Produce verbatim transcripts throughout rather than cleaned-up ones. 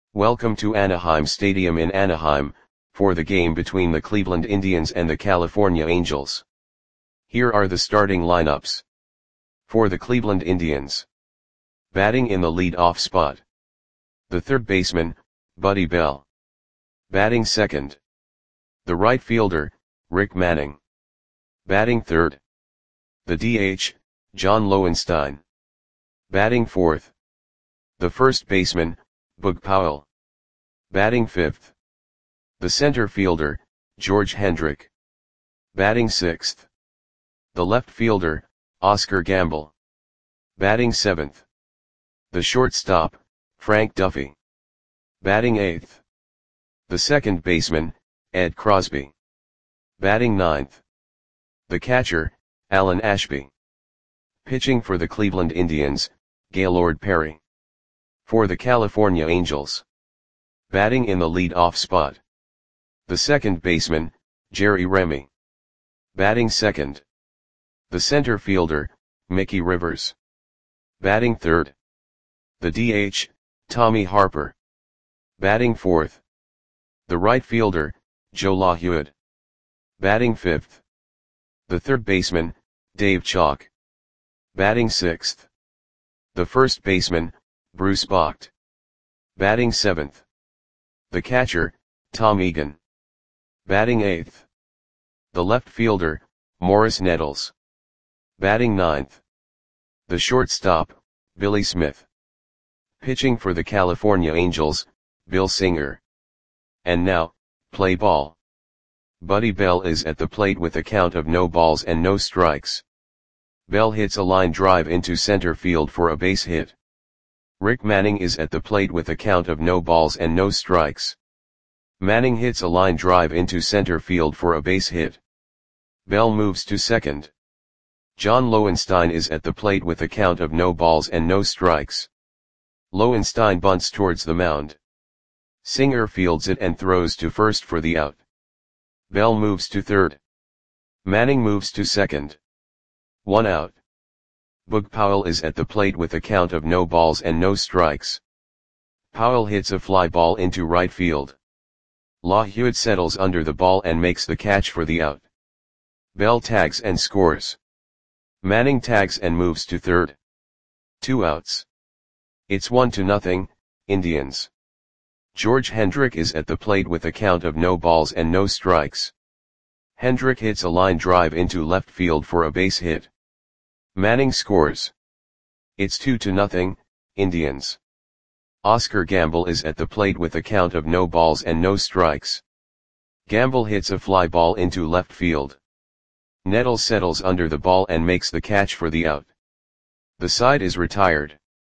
Welcome to Anaheim Stadium in Anaheim, for the game between the Cleveland Indians and the California Angels. Here are the starting lineups. For the Cleveland Indians. Batting in the lead-off spot. The third baseman, Buddy Bell. Batting second. The right fielder, Rick Manning. Batting third. The D H, John Lowenstein. Batting fourth. The first baseman, Boog Powell. Batting fifth. The center fielder, George Hendrick. Batting sixth. The left fielder, Oscar Gamble. Batting seventh. The shortstop, Frank Duffy. Batting eighth. The second baseman, Ed Crosby. Batting ninth. The catcher, Alan Ashby. Pitching for the Cleveland Indians, Gaylord Perry. For the California Angels. Batting in the lead-off spot. The second baseman, Jerry Remy. Batting second. The center fielder, Mickey Rivers. Batting third. The D H, Tommy Harper. Batting fourth. The right fielder, Joe LaHuyd. Batting fifth. The third baseman, Dave Chalk. Batting sixth. The first baseman, Bruce Bocht. Batting seventh. The catcher, Tom Egan. Batting eighth. The left fielder, Morris Nettles. Batting ninth. The shortstop, Billy Smith. Pitching for the California Angels, Bill Singer. And now, play ball. Buddy Bell is at the plate with a count of no balls and no strikes. Bell hits a line drive into center field for a base hit. Rick Manning is at the plate with a count of no balls and no strikes. Manning hits a line drive into center field for a base hit. Bell moves to second. John Lowenstein is at the plate with a count of no balls and no strikes. Lowenstein bunts towards the mound. Singer fields it and throws to first for the out. Bell moves to third. Manning moves to second. One out. Boog Powell is at the plate with a count of no balls and no strikes. Powell hits a fly ball into right field. LaHuyd settles under the ball and makes the catch for the out. Bell tags and scores. Manning tags and moves to third. Two outs. It's one to nothing, Indians. George Hendrick is at the plate with a count of no balls and no strikes. Hendrick hits a line drive into left field for a base hit. Manning scores. It's two to nothing, Indians. Oscar Gamble is at the plate with a count of no balls and no strikes. Gamble hits a fly ball into left field. Nettles settles under the ball and makes the catch for the out. The side is retired.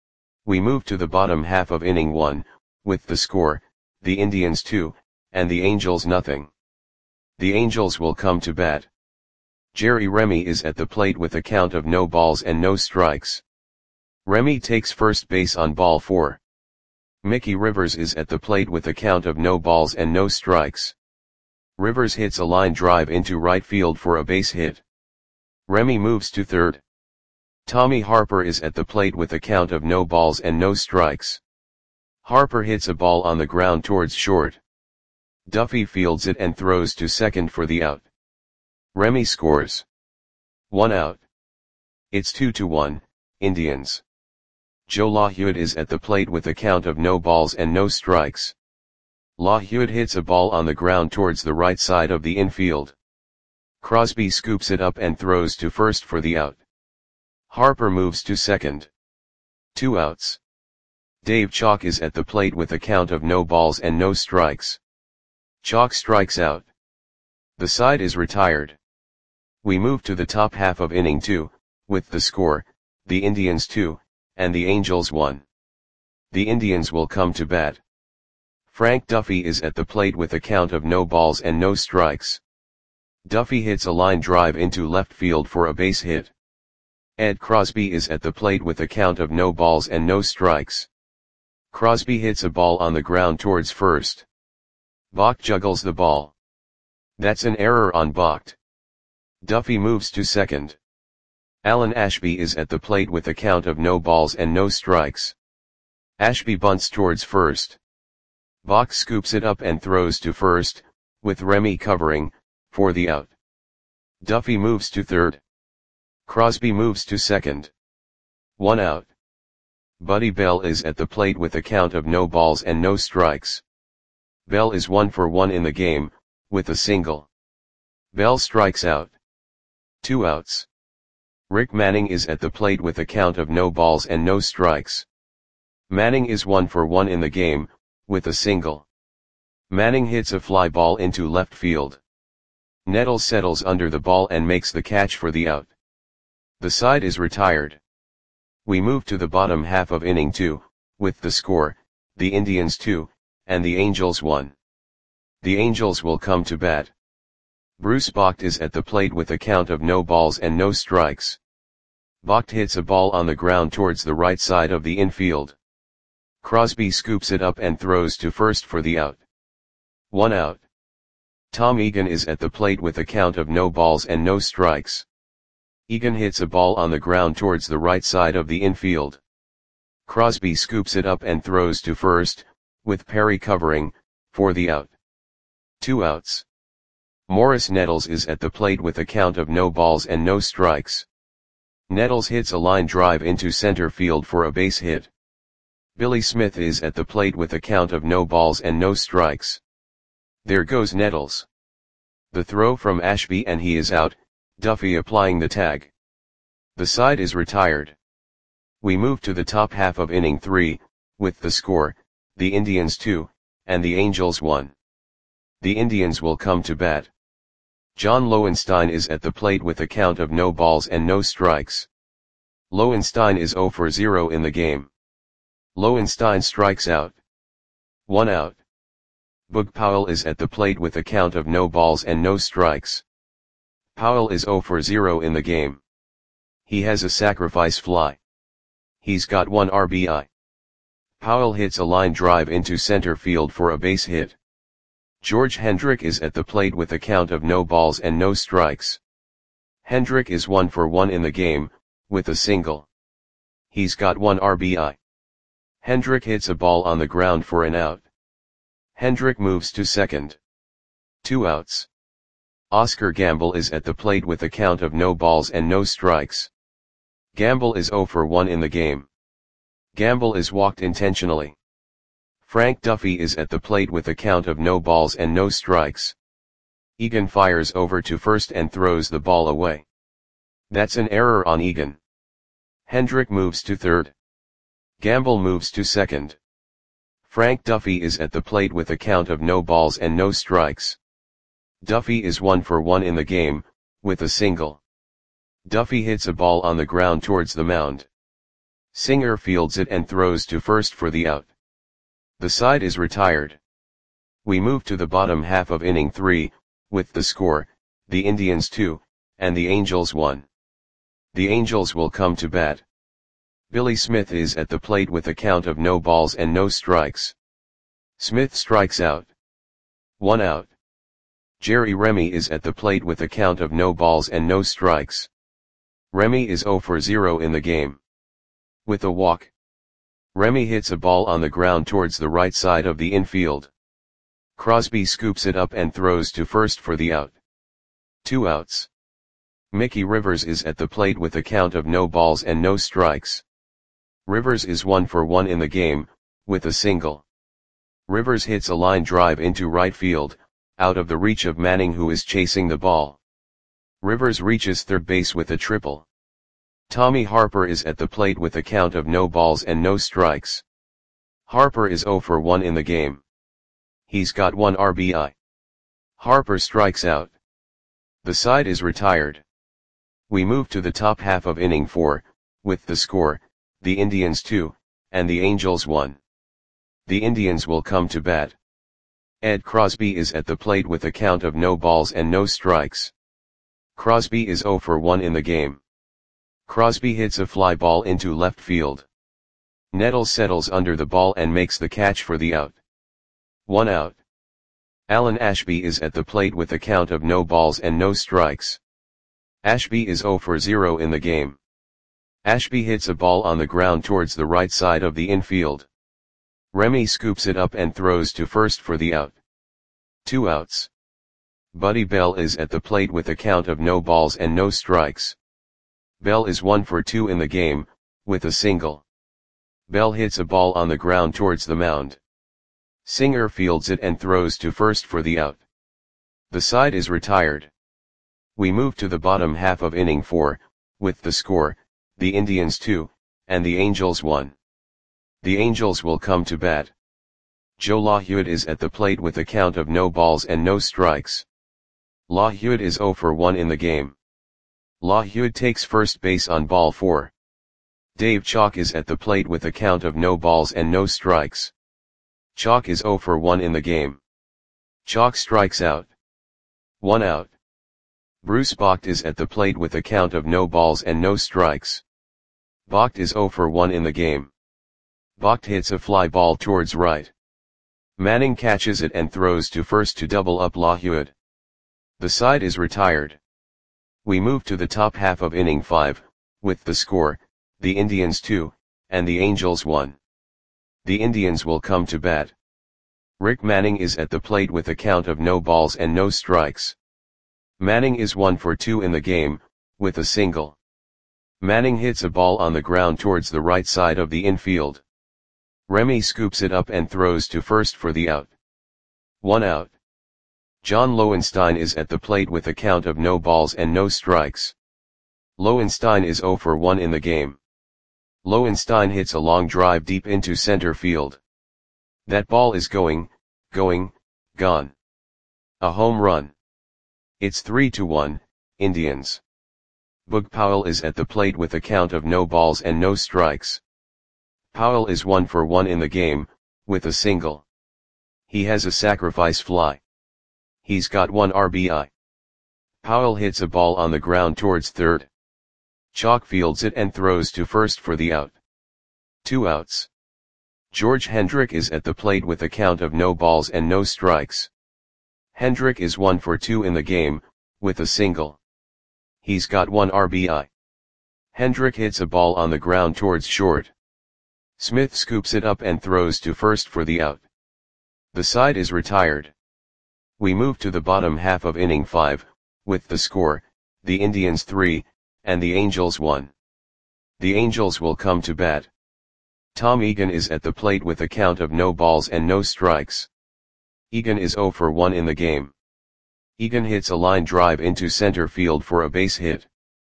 We move to the bottom half of inning one, with the score, the Indians two, and the Angels nothing. The Angels will come to bat. Jerry Remy is at the plate with a count of no balls and no strikes. Remy takes first base on ball four. Mickey Rivers is at the plate with a count of no balls and no strikes. Rivers hits a line drive into right field for a base hit. Remy moves to third. Tommy Harper is at the plate with a count of no balls and no strikes. Harper hits a ball on the ground towards short. Duffy fields it and throws to second for the out. Remy scores. One out. It's two to one, Indians. Joe LaHuyd is at the plate with a count of no balls and no strikes. LaHuyd hits a ball on the ground towards the right side of the infield. Crosby scoops it up and throws to first for the out. Harper moves to second. Two outs. Dave Chalk is at the plate with a count of no balls and no strikes. Chalk strikes out. The side is retired. We move to the top half of inning two, with the score, the Indians two, and the Angels one. The Indians will come to bat. Frank Duffy is at the plate with a count of no balls and no strikes. Duffy hits a line drive into left field for a base hit. Ed Crosby is at the plate with a count of no balls and no strikes. Crosby hits a ball on the ground towards first. Bocht juggles the ball. That's an error on Bocht. Duffy moves to second. Alan Ashby is at the plate with a count of no balls and no strikes. Ashby bunts towards first. Bach scoops it up and throws to first, with Remy covering, for the out. Duffy moves to third. Crosby moves to second. One out. Buddy Bell is at the plate with a count of no balls and no strikes. Bell is one for one in the game, with a single. Bell strikes out. Two outs. Rick Manning is at the plate with a count of no balls and no strikes. Manning is one for one in the game, with a single. Manning hits a fly ball into left field. Nettles settles under the ball and makes the catch for the out. The side is retired. We move to the bottom half of inning two, with the score, the Indians two, and the Angels one. The Angels will come to bat. Bruce Bocht is at the plate with a count of no balls and no strikes. Bocht hits a ball on the ground towards the right side of the infield. Crosby scoops it up and throws to first for the out. One out. Tom Egan is at the plate with a count of no balls and no strikes. Egan hits a ball on the ground towards the right side of the infield. Crosby scoops it up and throws to first, with Perry covering, for the out. Two outs. Morris Nettles is at the plate with a count of no balls and no strikes. Nettles hits a line drive into center field for a base hit. Billy Smith is at the plate with a count of no balls and no strikes. There goes Nettles. The throw from Ashby and he is out, Duffy applying the tag. The side is retired. We move to the top half of inning three, with the score, the Indians two, and the Angels one. The Indians will come to bat. John Lowenstein is at the plate with a count of no balls and no strikes. Lowenstein is zero for zero in the game. Lowenstein strikes out. One out. Boog Powell is at the plate with a count of no balls and no strikes. Powell is zero for zero in the game. He has a sacrifice fly. He's got one R B I. Powell hits a line drive into center field for a base hit. George Hendrick is at the plate with a count of no balls and no strikes. Hendrick is one for one in the game, with a single. He's got one R B I. Hendrick hits a ball on the ground for an out. Hendrick moves to second. Two outs. Oscar Gamble is at the plate with a count of no balls and no strikes. Gamble is zero for one in the game. Gamble is walked intentionally. Frank Duffy is at the plate with a count of no balls and no strikes. Egan fires over to first and throws the ball away. That's an error on Egan. Hendrick moves to third. Gamble moves to second. Frank Duffy is at the plate with a count of no balls and no strikes. Duffy is one for one in the game, with a single. Duffy hits a ball on the ground towards the mound. Singer fields it and throws to first for the out. The side is retired. We move to the bottom half of inning three, with the score, the Indians two, and the Angels one. The Angels will come to bat. Billy Smith is at the plate with a count of no balls and no strikes. Smith strikes out. One out. Jerry Remy is at the plate with a count of no balls and no strikes. Remy is zero for zero in the game. With a walk. Remy hits a ball on the ground towards the right side of the infield. Crosby scoops it up and throws to first for the out. Two outs. Mickey Rivers is at the plate with a count of no balls and no strikes. Rivers is one for one in the game, with a single. Rivers hits a line drive into right field, out of the reach of Manning who is chasing the ball. Rivers reaches third base with a triple. Tommy Harper is at the plate with a count of no balls and no strikes. Harper is zero for one in the game. He's got one R B I. Harper strikes out. The side is retired. We move to the top half of inning four, with the score, the Indians two, and the Angels one. The Indians will come to bat. Ed Crosby is at the plate with a count of no balls and no strikes. Crosby is zero for one in the game. Crosby hits a fly ball into left field. Nettles settles under the ball and makes the catch for the out. One out. Alan Ashby is at the plate with a count of no balls and no strikes. Ashby is zero for zero in the game. Ashby hits a ball on the ground towards the right side of the infield. Remy scoops it up and throws to first for the out. Two outs. Buddy Bell is at the plate with a count of no balls and no strikes. Bell is one for two in the game, with a single. Bell hits a ball on the ground towards the mound. Singer fields it and throws to first for the out. The side is retired. We move to the bottom half of inning four, with the score, the Indians two, and the Angels one. The Angels will come to bat. Joe LaHewitt is at the plate with a count of no balls and no strikes. LaHewitt is zero for one in the game. LaHewitt takes first base on ball four. Dave Chalk is at the plate with a count of no balls and no strikes. Chalk is zero for one in the game. Chalk strikes out. One out. Bruce Bocht is at the plate with a count of no balls and no strikes. Bocht is zero for one in the game. Bocht hits a fly ball towards right. Manning catches it and throws to first to double up LaHewitt. The side is retired. We move to the top half of inning five, with the score, the Indians two, and the Angels one. The Indians will come to bat. Rick Manning is at the plate with a count of no balls and no strikes. Manning is one for two in the game, with a single. Manning hits a ball on the ground towards the right side of the infield. Remy scoops it up and throws to first for the out. One out. John Lowenstein is at the plate with a count of no balls and no strikes. Lowenstein is zero for one in the game. Lowenstein hits a long drive deep into center field. That ball is going, going, gone. A home run. It's three to one, Indians. Boog Powell is at the plate with a count of no balls and no strikes. Powell is one for one in the game, with a single. He has a sacrifice fly. He's got one R B I. Powell hits a ball on the ground towards third. Chalk fields it and throws to first for the out. Two outs. George Hendrick is at the plate with a count of no balls and no strikes. Hendrick is one for two in the game, with a single. He's got one R B I. Hendrick hits a ball on the ground towards short. Smith scoops it up and throws to first for the out. The side is retired. We move to the bottom half of inning five, with the score, the Indians three, and the Angels one. The Angels will come to bat. Tom Egan is at the plate with a count of no balls and no strikes. Egan is zero for one in the game. Egan hits a line drive into center field for a base hit.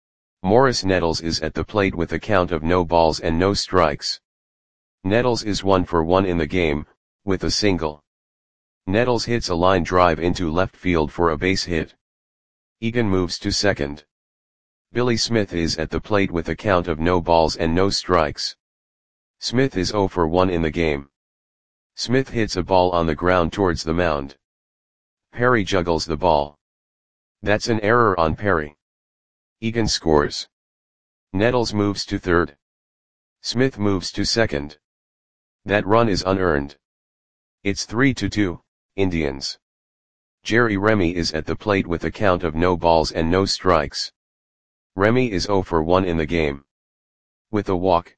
Morris Nettles is at the plate with a count of no balls and no strikes. Nettles is one for one in the game, with a single. Nettles hits a line drive into left field for a base hit. Egan moves to second. Billy Smith is at the plate with a count of no balls and no strikes. Smith is zero for one in the game. Smith hits a ball on the ground towards the mound. Perry juggles the ball. That's an error on Perry. Egan scores. Nettles moves to third. Smith moves to second. That run is unearned. It's three to two, Indians. Jerry Remy is at the plate with a count of no balls and no strikes. Remy is zero for one in the game. With a walk.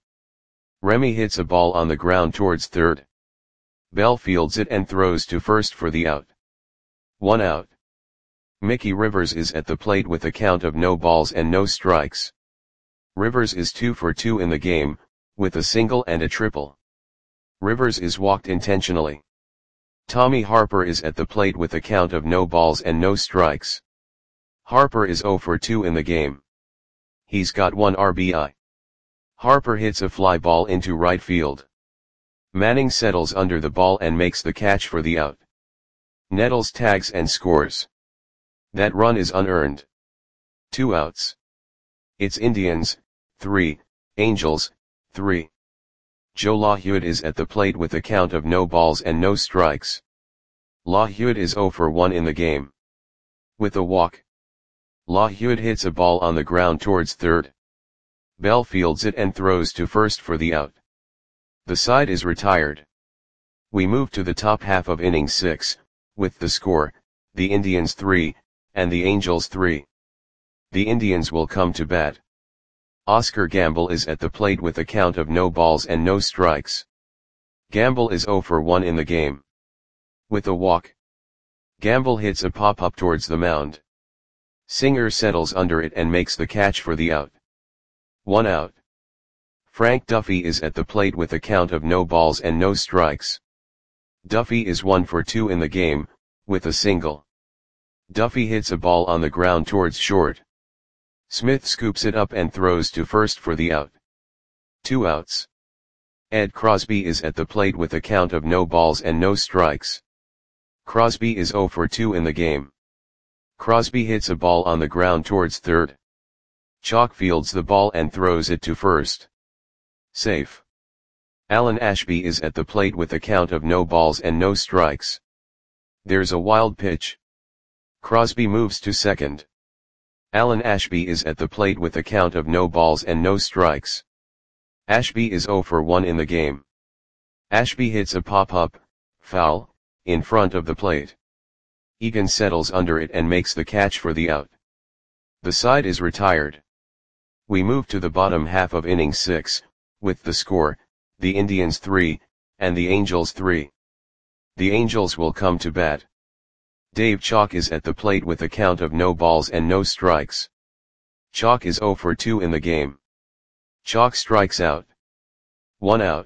Remy hits a ball on the ground towards third. Bell fields it and throws to first for the out. One out. Mickey Rivers is at the plate with a count of no balls and no strikes. Rivers is two for two in the game, with a single and a triple. Rivers is walked intentionally. Tommy Harper is at the plate with a count of no balls and no strikes. Harper is zero for two in the game. He's got one R B I. Harper hits a fly ball into right field. Manning settles under the ball and makes the catch for the out. Nettles tags and scores. That run is unearned. Two outs. It's Indians, three, Angels, three. Joe LaHewitt is at the plate with a count of no balls and no strikes. LaHewitt is zero for one in the game. With a walk. LaHewitt hits a ball on the ground towards third. Bell fields it and throws to first for the out. The side is retired. We move to the top half of inning six, with the score, the Indians three, and the Angels three. The Indians will come to bat. Oscar Gamble is at the plate with a count of no balls and no strikes. Gamble is zero for one in the game. With a walk, Gamble hits a pop-up towards the mound. Singer settles under it and makes the catch for the out. One out. Frank Duffy is at the plate with a count of no balls and no strikes. Duffy is one for two in the game, with a single. Duffy hits a ball on the ground towards short. Smith scoops it up and throws to first for the out. Two outs. Ed Crosby is at the plate with a count of no balls and no strikes. Crosby is zero for two in the game. Crosby hits a ball on the ground towards third. Chalk fields the ball and throws it to first. Safe. Alan Ashby is at the plate with a count of no balls and no strikes. There's a wild pitch. Crosby moves to second. Alan Ashby is at the plate with a count of no balls and no strikes. Ashby is zero for one in the game. Ashby hits a pop-up, foul, in front of the plate. Egan settles under it and makes the catch for the out. The side is retired. We move to the bottom half of inning six, with the score, the Indians three, and the Angels three. The Angels will come to bat. Dave Chalk is at the plate with a count of no balls and no strikes. Chalk is zero for two in the game. Chalk strikes out. One out.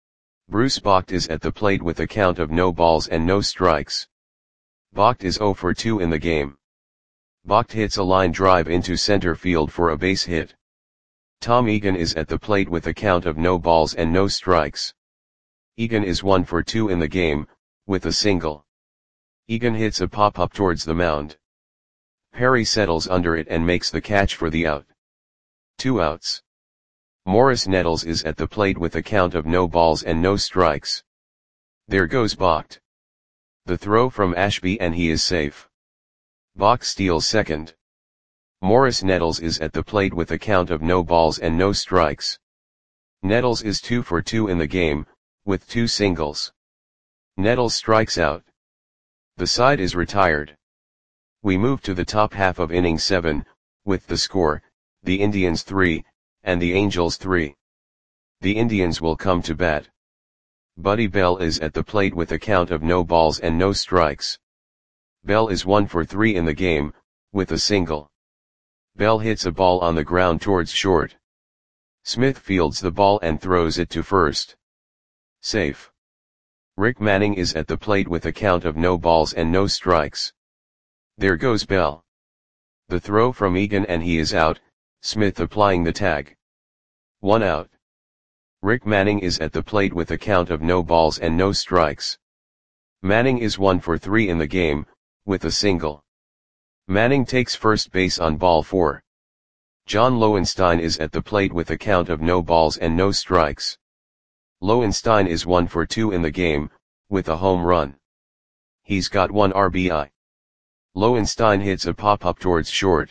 Bruce Bocht is at the plate with a count of no balls and no strikes. Bocht is zero for two in the game. Bocht hits a line drive into center field for a base hit. Tom Egan is at the plate with a count of no balls and no strikes. Egan is one for two in the game, with a single. Egan hits a pop-up towards the mound. Perry settles under it and makes the catch for the out. Two outs. Morris Nettles is at the plate with a count of no balls and no strikes. There goes Bocht. The throw from Ashby and he is safe. Bocht steals second. Morris Nettles is at the plate with a count of no balls and no strikes. Nettles is two for two in the game, with two singles. Nettles strikes out. The side is retired. We move to the top half of inning seven, with the score, the Indians three, and the Angels three. The Indians will come to bat. Buddy Bell is at the plate with a count of no balls and no strikes. Bell is one for three in the game, with a single. Bell hits a ball on the ground towards short. Smith fields the ball and throws it to first. Safe. Rick Manning is at the plate with a count of no balls and no strikes. There goes Bell. The throw from Egan and he is out, Smith applying the tag. One out. Rick Manning is at the plate with a count of no balls and no strikes. Manning is one for three in the game, with a single. Manning takes first base on ball four. John Lowenstein is at the plate with a count of no balls and no strikes. Lowenstein is one for two in the game, with a home run. He's got one R B I. Lowenstein hits a pop-up towards short.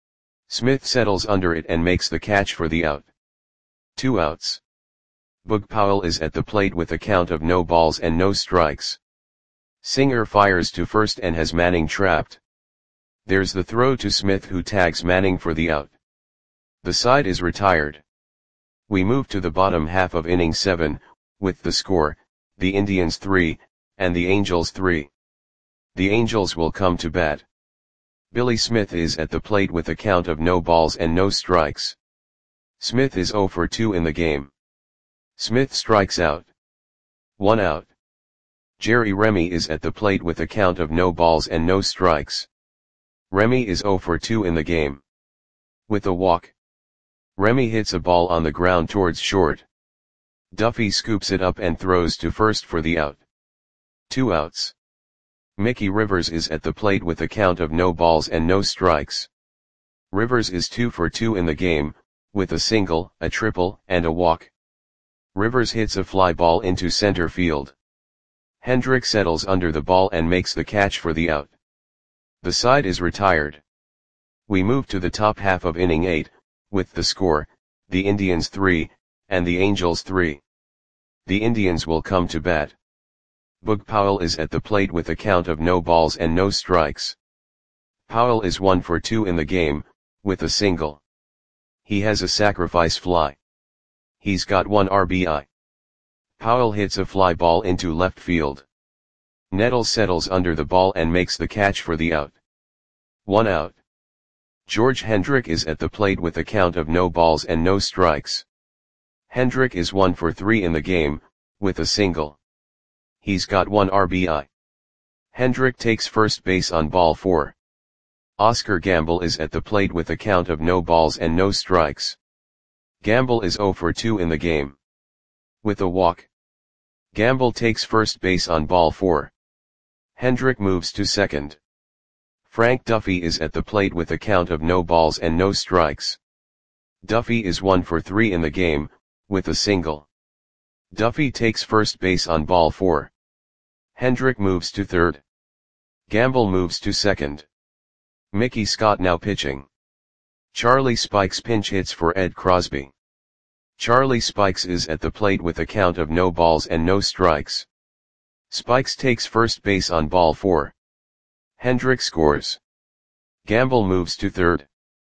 Smith settles under it and makes the catch for the out. Two outs. Boog Powell is at the plate with a count of no balls and no strikes. Singer fires to first and has Manning trapped. There's the throw to Smith who tags Manning for the out. The side is retired. We move to the bottom half of inning seven, with the score, the Indians three, and the Angels three. The Angels will come to bat. Billy Smith is at the plate with a count of no balls and no strikes. Smith is zero for two in the game. Smith strikes out. One out. Jerry Remy is at the plate with a count of no balls and no strikes. Remy is zero for two in the game. With a walk, Remy hits a ball on the ground towards short. Duffy scoops it up and throws to first for the out. Two outs. Mickey Rivers is at the plate with a count of no balls and no strikes. Rivers is two for two in the game, with a single, a triple, and a walk. Rivers hits a fly ball into center field. Hendrick settles under the ball and makes the catch for the out. The side is retired. We move to the top half of inning eight, with the score, the Indians three, and the Angels three. The Indians will come to bat. Boog Powell is at the plate with a count of no balls and no strikes. Powell is one for two in the game, with a single. He has a sacrifice fly. He's got one R B I. Powell hits a fly ball into left field. Nettles settles under the ball and makes the catch for the out. One out. George Hendrick is at the plate with a count of no balls and no strikes. Hendrick is one for three in the game, with a single. He's got one R B I. Hendrick takes first base on ball four. Oscar Gamble is at the plate with a count of no balls and no strikes. Gamble is zero for two in the game. With a walk. Gamble takes first base on ball four. Hendrick moves to second. Frank Duffy is at the plate with a count of no balls and no strikes. Duffy is one for three in the game, with a single. Duffy takes first base on ball four. Hendrick moves to third. Gamble moves to second. Mickey Scott now pitching. Charlie Spikes pinch hits for Ed Crosby. Charlie Spikes is at the plate with a count of no balls and no strikes. Spikes takes first base on ball four. Hendrick scores. Gamble moves to third.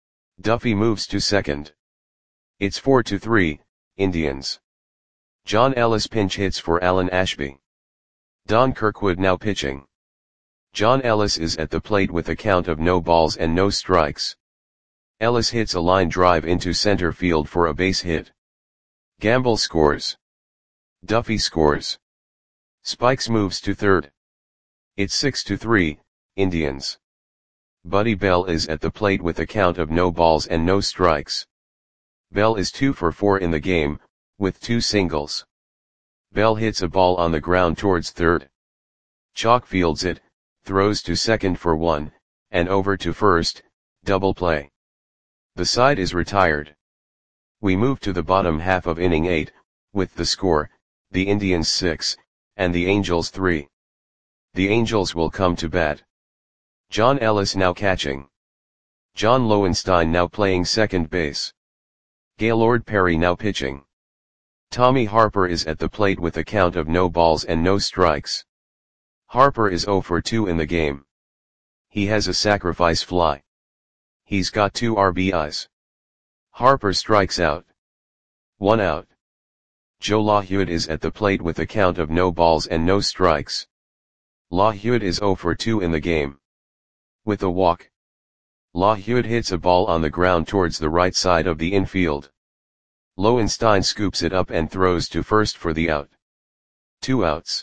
Duffy moves to second. It's four to three, Indians. John Ellis pinch hits for Alan Ashby. Don Kirkwood now pitching. John Ellis is at the plate with a count of no balls and no strikes. Ellis hits a line drive into center field for a base hit. Gamble scores. Duffy scores. Spikes moves to third. It's six to three, Indians. Buddy Bell is at the plate with a count of no balls and no strikes. Bell is two for four in the game, with two singles. Bell hits a ball on the ground towards third. Chalk fields it, throws to second for one, and over to first, double play. The side is retired. We move to the bottom half of inning eight, with the score, the Indians six, and the Angels three. The Angels will come to bat. John Ellis now catching. John Lowenstein now playing second base. Gaylord Perry now pitching. Tommy Harper is at the plate with a count of no balls and no strikes. Harper is zero for two in the game. He has a sacrifice fly. He's got two R B Is. Harper strikes out. One out. Joe LaHewitt is at the plate with a count of no balls and no strikes. LaHewitt is zero for two in the game. With a walk. LaHewitt hits a ball on the ground towards the right side of the infield. Lowenstein scoops it up and throws to first for the out. Two outs.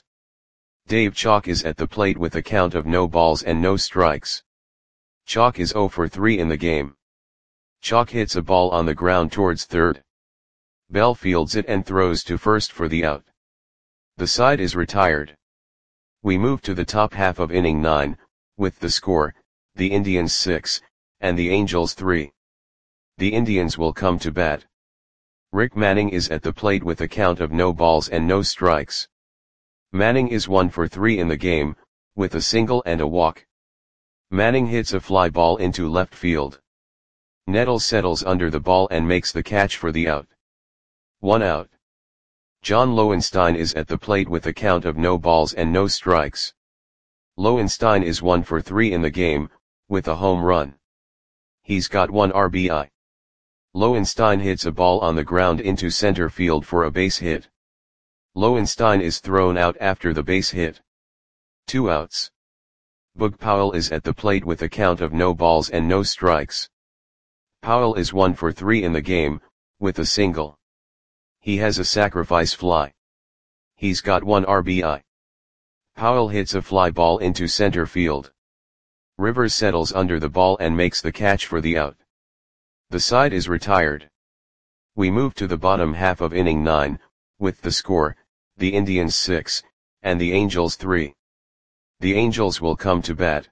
Dave Chalk is at the plate with a count of no balls and no strikes. Chalk is zero for three in the game. Chalk hits a ball on the ground towards third. Bell fields it and throws to first for the out. The side is retired. We move to the top half of inning nine, with the score, the Indians six, and the Angels three. The Indians will come to bat. Rick Manning is at the plate with a count of no balls and no strikes. Manning is one for three in the game, with a single and a walk. Manning hits a fly ball into left field. Nettles settles under the ball and makes the catch for the out. One out. John Lowenstein is at the plate with a count of no balls and no strikes. Lowenstein is one for three in the game, with a home run. He's got one R B I. Lowenstein hits a ball on the ground into center field for a base hit. Lowenstein is thrown out after the base hit. Two outs. Boog Powell is at the plate with a count of no balls and no strikes. Powell is one for three in the game, with a single. He has a sacrifice fly. He's got one R B I. Powell hits a fly ball into center field. Rivers settles under the ball and makes the catch for the out. The side is retired. We move to the bottom half of inning nine, with the score, the Indians six, and the Angels three. The Angels will come to bat.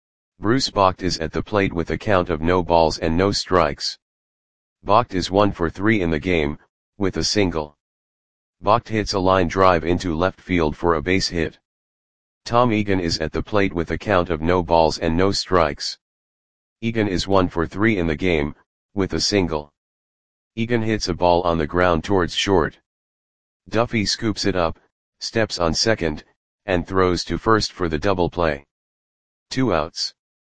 Bruce Bocht is at the plate with a count of no balls and no strikes. Bocht is one for three in the game, with a single. Bocht hits a line drive into left field for a base hit. Tom Egan is at the plate with a count of no balls and no strikes. Egan is one for three in the game, with a single. Egan hits a ball on the ground towards short. Duffy scoops it up, steps on second, and throws to first for the double play. Two outs.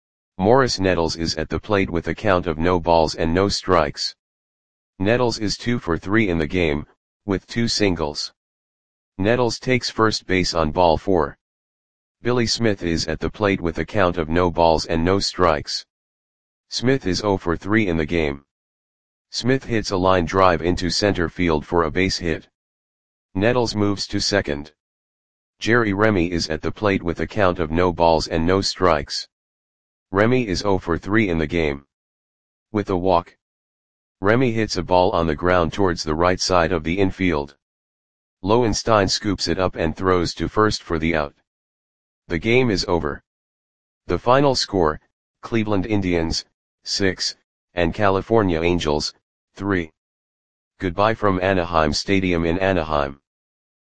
Morris Nettles is at the plate with a count of no balls and no strikes. Nettles is two for three in the game, with two singles. Nettles takes first base on ball four. Billy Smith is at the plate with a count of no balls and no strikes. Smith is zero for three in the game. Smith hits a line drive into center field for a base hit. Nettles moves to second. Jerry Remy is at the plate with a count of no balls and no strikes. Remy is zero for three in the game. With a walk, Remy hits a ball on the ground towards the right side of the infield. Lowenstein scoops it up and throws to first for the out. The game is over. The final score, Cleveland Indians, six, and California Angels, three. Goodbye from Anaheim Stadium in Anaheim.